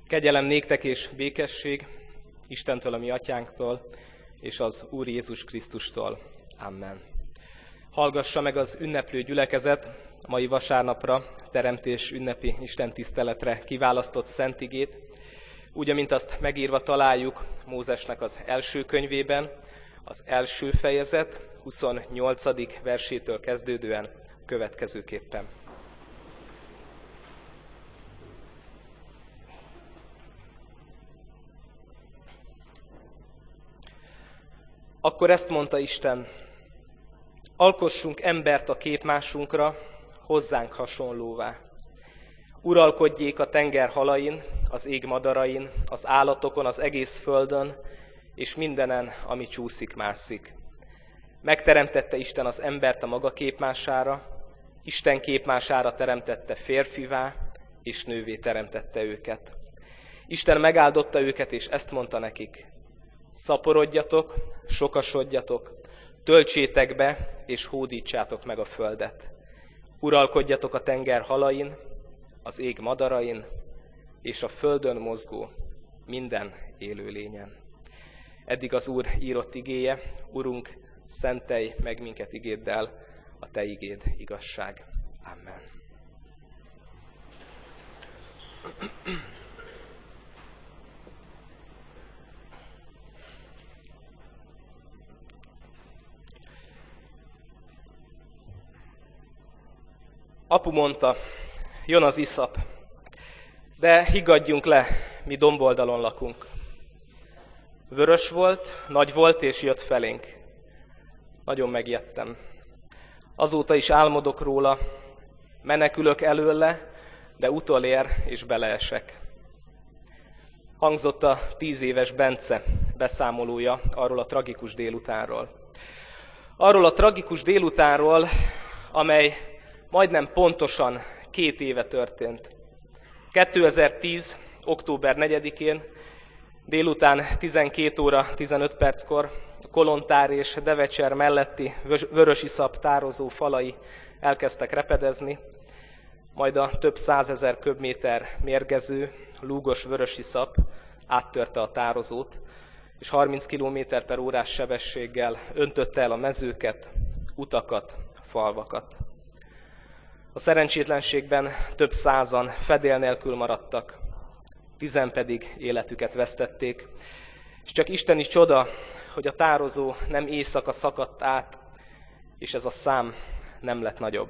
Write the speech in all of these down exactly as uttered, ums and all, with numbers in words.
Kegyelem néktek és békesség Istentől, a mi atyánktól, és az Úr Jézus Krisztustól. Amen. Hallgassa meg az ünneplő gyülekezet a mai vasárnapra, teremtés ünnepi istentiszteletre kiválasztott szent igét, úgy, amint azt megírva találjuk Mózesnek az első könyvében, az első fejezet huszonnyolcadik versétől kezdődően következőképpen. Akkor ezt mondta Isten: alkossunk embert a képmásunkra, hozzánk hasonlóvá. Uralkodjék a tenger halain, az ég madarain, az állatokon, az egész földön, és mindenen, ami csúszik-mászik. Megteremtette Isten az embert a maga képmására, Isten képmására teremtette férfivá, és nővé teremtette őket. Isten megáldotta őket, és ezt mondta nekik: szaporodjatok, sokasodjatok, töltsétek be, és hódítsátok meg a földet. Uralkodjatok a tenger halain, az ég madarain, és a földön mozgó minden élőlényen. Eddig az Úr írott igéje. Urunk, szentelj meg minket igéddel, a Te igéd igazság. Amen. Apu mondta, jön az iszap, de higgadjunk le, mi domboldalon lakunk. Vörös volt, nagy volt, és jött felénk. Nagyon megijedtem. Azóta is álmodok róla, menekülök előle, de utolér, és beleesek. Hangzott a tíz éves Bence beszámolója arról a tragikus délutánról. Arról a tragikus délutánról, amely majdnem pontosan két éve történt. kétezer-tíz. október negyedikén délután tizenkét óra tizenöt perckor a Kolontár és Devecser melletti vörösiszap tározó falai elkezdtek repedezni, majd a több százezer köbméter mérgező, lúgos vörösiszap áttörte a tározót, és harminc kilométer per órás sebességgel öntötte el a mezőket, utakat, falvakat. A szerencsétlenségben több százan fedél nélkül maradtak, tizen pedig életüket vesztették, és csak isteni csoda, hogy a tározó nem éjszaka szakadt át, és ez a szám nem lett nagyobb.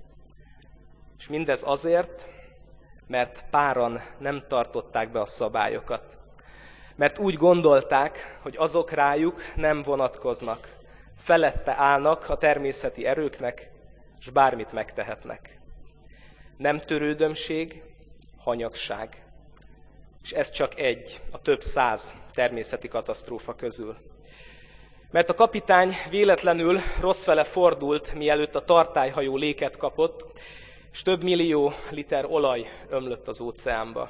És mindez azért, mert páran nem tartották be a szabályokat. Mert úgy gondolták, hogy azok rájuk nem vonatkoznak, felette állnak a természeti erőknek, és bármit megtehetnek. Nem törődömség, hanyagság. És ez csak egy a több száz természeti katasztrófa közül. Mert a kapitány véletlenül rosszfele fordult, mielőtt a tartályhajó léket kapott, és több millió liter olaj ömlött az óceánba.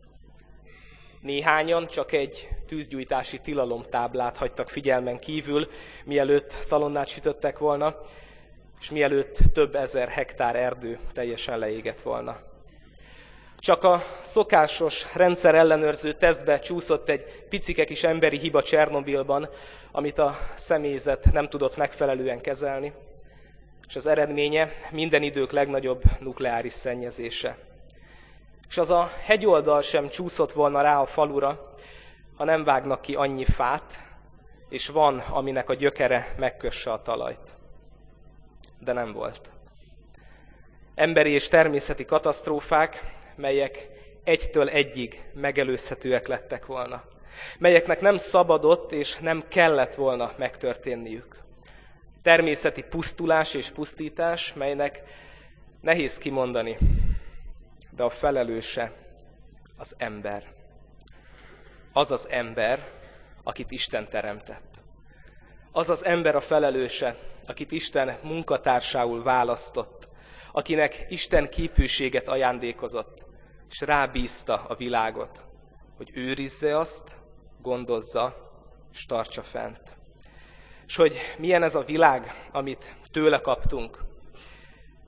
Néhányan csak egy tűzgyújtási tilalomtáblát hagytak figyelmen kívül, mielőtt szalonnát sütöttek volna, és mielőtt több ezer hektár erdő teljesen leégett volna. Csak a szokásos rendszer ellenőrző tesztbe csúszott egy picike kis emberi hiba Csernobilban, amit a személyzet nem tudott megfelelően kezelni, és az eredménye minden idők legnagyobb nukleáris szennyezése. És az a hegyoldal sem csúszott volna rá a falura, ha nem vágnak ki annyi fát, és van, aminek a gyökere megkösse a talajt. De nem volt. Emberi és természeti katasztrófák, melyek egytől egyig megelőzhetőek lettek volna. Melyeknek nem szabadott és nem kellett volna megtörténniük. Természeti pusztulás és pusztítás, melynek nehéz kimondani, de a felelőse az ember. Az az ember, akit Isten teremtett. Az az ember a felelőse, akit Isten munkatársául választott, akinek Isten képűséget ajándékozott, és rábízta a világot, hogy őrizze azt, gondozza, és tartsa fent. És hogy milyen ez a világ, amit tőle kaptunk,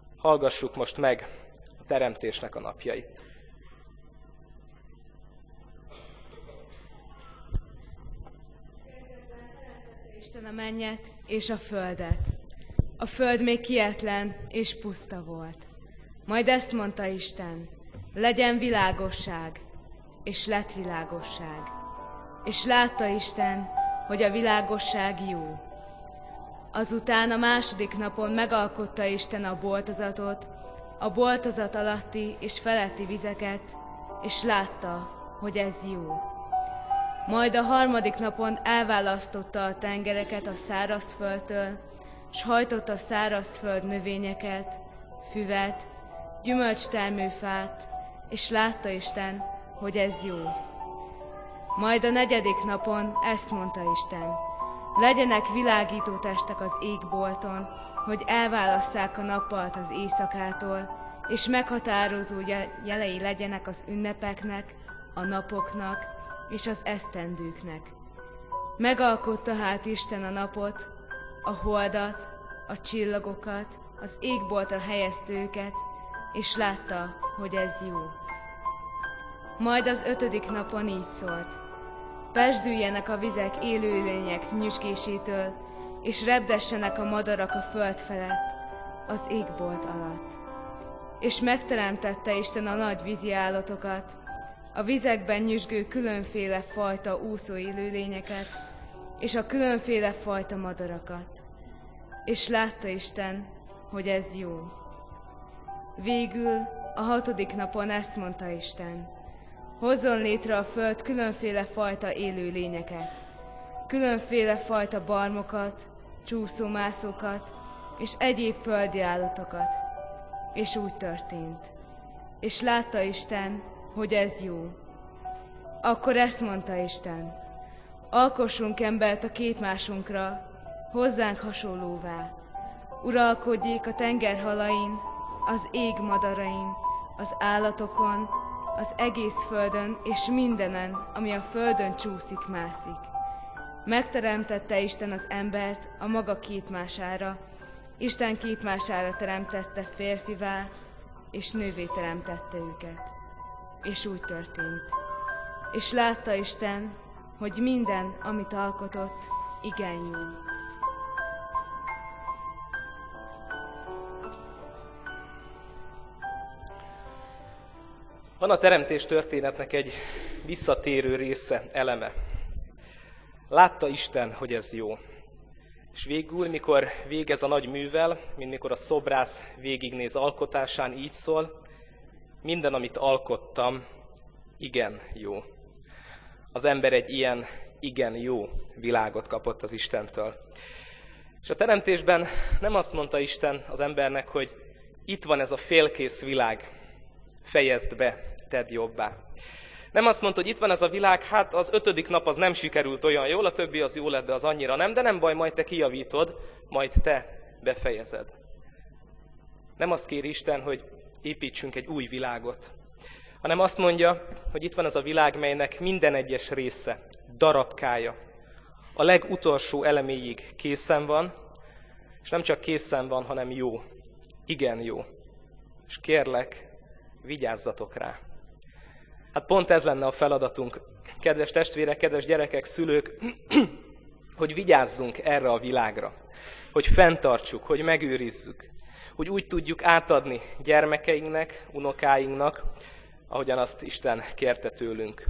hallgassuk most meg a teremtésnek a napjait. Isten a mennyet és a földet. A föld még kietlen és puszta volt. Majd ezt mondta Isten, legyen világosság, és lett világosság. És látta Isten, hogy a világosság jó. Azután a második napon megalkotta Isten a boltozatot, a boltozat alatti és feletti vizeket, és látta, hogy ez jó. Majd a harmadik napon elválasztotta a tengereket a szárazföldtől, s hajtotta a szárazföld növényeket, füvet, gyümölcstermőfát, és látta Isten, hogy ez jó. Majd a negyedik napon ezt mondta Isten, legyenek világító testek az égbolton, hogy elválasszák a nappalt az éjszakától, és meghatározó jelei legyenek az ünnepeknek, a napoknak és az esztendőknek. Megalkotta hát Isten a napot, a holdat, a csillagokat, az égboltra helyezte őket, és látta, hogy ez jó. Majd az ötödik napon így szólt, pesdüljenek a vizek élőlények nyüzsgésétől, és repdessenek a madarak a föld felett, az égbolt alatt. És megteremtette Isten a nagy vízi állatokat, a vizekben nyüzsgő különféle fajta úszó élőlényeket, és a különféle fajta madarakat. És látta Isten, hogy ez jó. Végül a hatodik napon ezt mondta Isten, hozzon létre a föld különféle fajta élőlényeket, különféle fajta barmokat, csúszómászókat és egyéb földi állatokat. És úgy történt. És látta Isten, hogy ez jó. Akkor ezt mondta Isten, alkossunk embert a képmásunkra, hozzánk hasonlóvá. Uralkodjék a tenger halain, az ég madarain, az állatokon, az egész földön és mindenen, ami a földön csúszik, mászik. Megteremtette Isten az embert a maga képmására, Isten képmására teremtette férfivá, és nővé teremtette őket. És úgy történt. És látta Isten, hogy minden, amit alkotott, igen jó. Van a teremtés történetnek egy visszatérő része, eleme. Látta Isten, hogy ez jó. És végül, mikor végez a nagy művel, mint mikor a szobrász végignéz alkotásán, így szól, minden, amit alkottam, igen jó. Az ember egy ilyen igen jó világot kapott az Istentől. És a teremtésben nem azt mondta Isten az embernek, hogy itt van ez a félkész világ, fejezd be, tedd jobbá. Nem azt mondta, hogy itt van ez a világ, hát az ötödik nap az nem sikerült olyan jól, a többi az jó lett, de az annyira nem, de nem baj, majd te kijavítod, majd te befejezed. Nem azt kéri Isten, hogy építsünk egy új világot, hanem azt mondja, hogy itt van ez a világ, melynek minden egyes része, darabkája, a legutolsó eleméig készen van, és nem csak készen van, hanem jó, igen jó. És kérlek, vigyázzatok rá. Hát pont ez lenne a feladatunk, kedves testvérek, kedves gyerekek, szülők, hogy vigyázzunk erre a világra, hogy fenntartsuk, hogy megőrizzük, hogy úgy tudjuk átadni gyermekeinknek, unokáinknak, ahogyan azt Isten kérte tőlünk.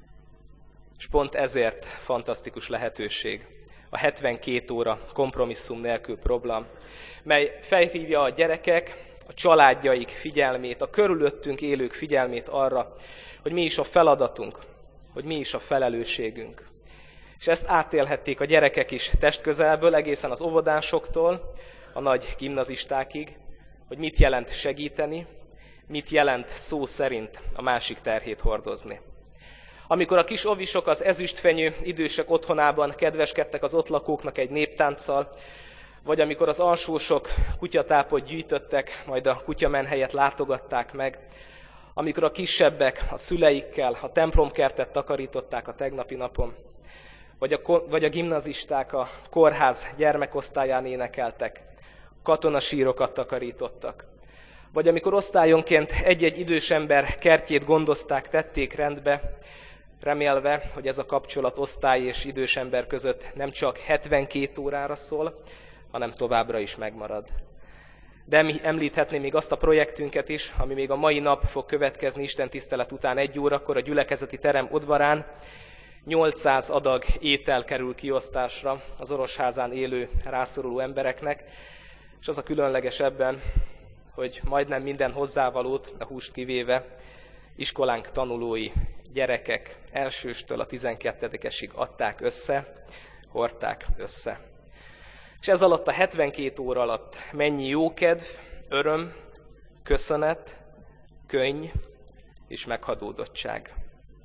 És pont ezért fantasztikus lehetőség a hetvenkét óra kompromisszum nélkül program, mely felhívja a gyerekek, a családjaik figyelmét, a körülöttünk élők figyelmét arra, hogy mi is a feladatunk, hogy mi is a felelősségünk. És ezt átélhették a gyerekek is testközelből, egészen az óvodásoktól, a nagy gimnazistákig, hogy mit jelent segíteni, mit jelent szó szerint a másik terhét hordozni. Amikor a kis ovisok az ezüstfenyő idősek otthonában kedveskedtek az ott lakóknak egy néptánccal, vagy amikor az alsósok kutyatápot gyűjtöttek, majd a kutyamenhelyet látogatták meg, amikor a kisebbek a szüleikkel a templomkertet takarították a tegnapi napon, vagy a, vagy a gimnazisták a kórház gyermekosztályán énekeltek, katonasírokat takarítottak, vagy amikor osztályonként egy-egy idős ember kertjét gondozták, tették rendbe, remélve, hogy ez a kapcsolat osztály és idős ember között nem csak hetvenkét órára szól, hanem továbbra is megmarad. De említhetném még azt a projektünket is, ami még a mai nap fog következni Isten tisztelet után egy órakor a gyülekezeti terem udvarán. nyolcszáz adag étel kerül kiosztásra az Orosházán élő rászoruló embereknek, és az a különleges ebben, hogy majdnem minden hozzávalót, a húst kivéve, iskolánk tanulói, gyerekek elsőstől a tizenkettedikesig adták össze, hordták össze. És ez alatt a hetvenkét óra alatt mennyi jókedv, öröm, köszönet, könny és meghadódottság.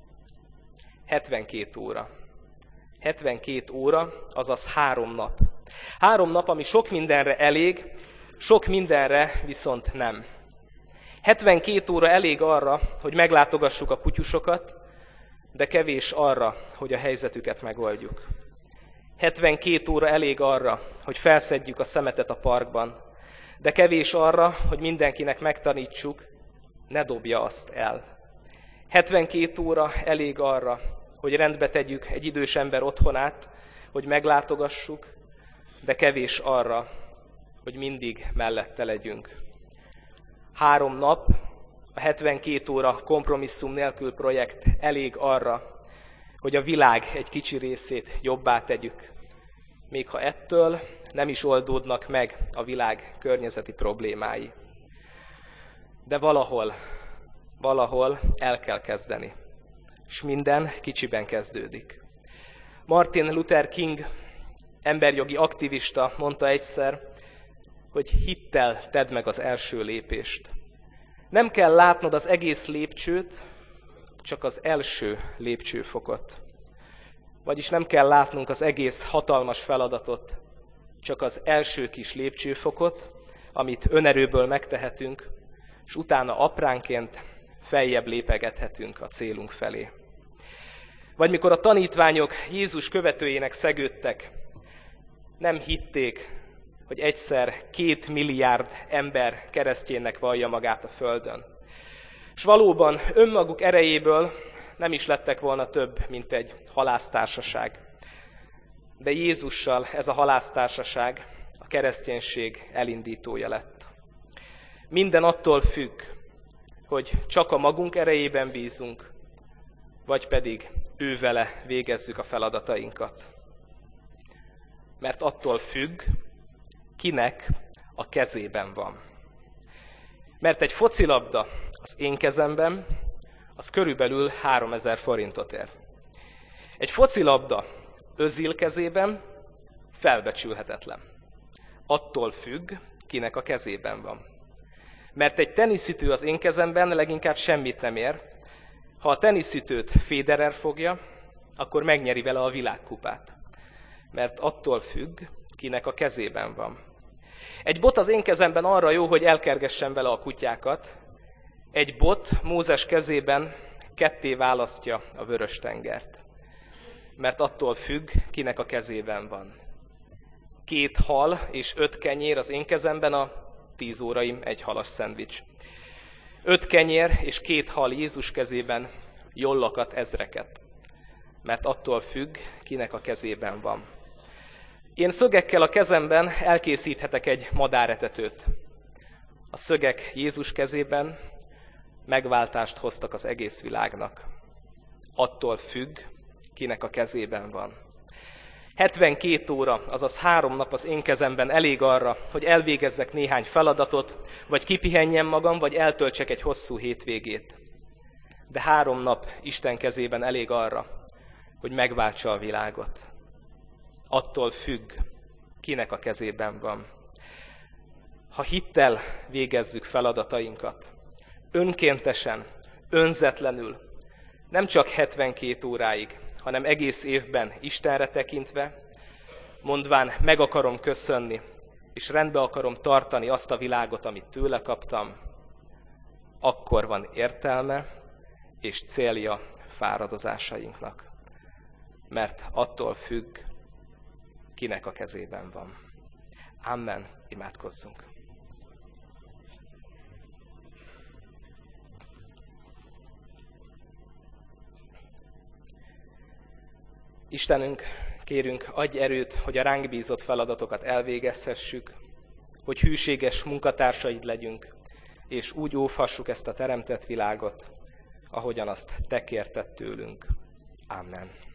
hetvenkét óra. hetvenkét óra, azaz három nap. Három nap, ami sok mindenre elég, sok mindenre viszont nem. hetvenkét óra elég arra, hogy meglátogassuk a kutyusokat, de kevés arra, hogy a helyzetüket megoldjuk. hetvenkét óra elég arra, hogy felszedjük a szemetet a parkban, de kevés arra, hogy mindenkinek megtanítsuk, ne dobja azt el. hetvenkét óra elég arra, hogy rendbe tegyük egy idős ember otthonát, hogy meglátogassuk, de kevés arra, hogy mindig mellette legyünk. Három nap, a hetvenkét óra kompromisszum nélkül projekt elég arra, hogy a világ egy kicsi részét jobbá tegyük, még ha ettől nem is oldódnak meg a világ környezeti problémái. De valahol, valahol el kell kezdeni, és minden kicsiben kezdődik. Martin Luther King, emberjogi aktivista mondta egyszer, hogy hittel tedd meg az első lépést. Nem kell látnod az egész lépcsőt, csak az első lépcsőfokot. Vagyis nem kell látnunk az egész hatalmas feladatot, csak az első kis lépcsőfokot, amit önerőből megtehetünk, és utána apránként feljebb lépegethetünk a célunk felé. Vagy mikor a tanítványok Jézus követőjének szegődtek, nem hitték, hogy egyszer két milliárd ember keresztjénnek vallja magát a földön. És valóban önmaguk erejéből nem is lettek volna több, mint egy halásztársaság. De Jézussal ez a halásztársaság, a kereszténység elindítója lett. Minden attól függ, hogy csak a magunk erejében bízunk, vagy pedig ő vele végezzük a feladatainkat. Mert attól függ, kinek a kezében van. Mert egy focilabda az én kezemben, az körülbelül háromezer forintot ér. Egy focilabda Özil kezében felbecsülhetetlen. Attól függ, kinek a kezében van. Mert egy teniszütő az én kezemben leginkább semmit nem ér. Ha a teniszütőt Federer fogja, akkor megnyeri vele a világkupát. Mert attól függ, kinek a kezében van. Egy bot az én kezemben arra jó, hogy elkergessem vele a kutyákat. Egy bot Mózes kezében ketté választja a Vörös-tengert. Mert attól függ, kinek a kezében van. Két hal és öt kenyér az én kezemben, a tíz óraim egy halas szendvics. Öt kenyér és két hal Jézus kezében, jollakat, ezreket. Mert attól függ, kinek a kezében van. Én szögekkel a kezemben elkészíthetek egy madáretetőt. A szögek Jézus kezében megváltást hoztak az egész világnak. Attól függ, kinek a kezében van. hetvenkét óra, azaz három nap az én kezemben elég arra, hogy elvégezzek néhány feladatot, vagy kipihenjem magam, vagy eltöltsek egy hosszú hétvégét. De három nap Isten kezében elég arra, hogy megváltsa a világot. Attól függ, kinek a kezében van. Ha hittel végezzük feladatainkat, önkéntesen, önzetlenül, nem csak hetvenkét óráig, hanem egész évben Istenre tekintve, mondván meg akarom köszönni, és rendbe akarom tartani azt a világot, amit tőle kaptam, akkor van értelme és célja fáradozásainknak. Mert attól függ, kinek a kezében van. Amen. Imádkozzunk. Istenünk, kérünk, adj erőt, hogy a ránk bízott feladatokat elvégezhessük, hogy hűséges munkatársaid legyünk, és úgy óvhassuk ezt a teremtett világot, ahogyan azt te kérted tőlünk. Amen.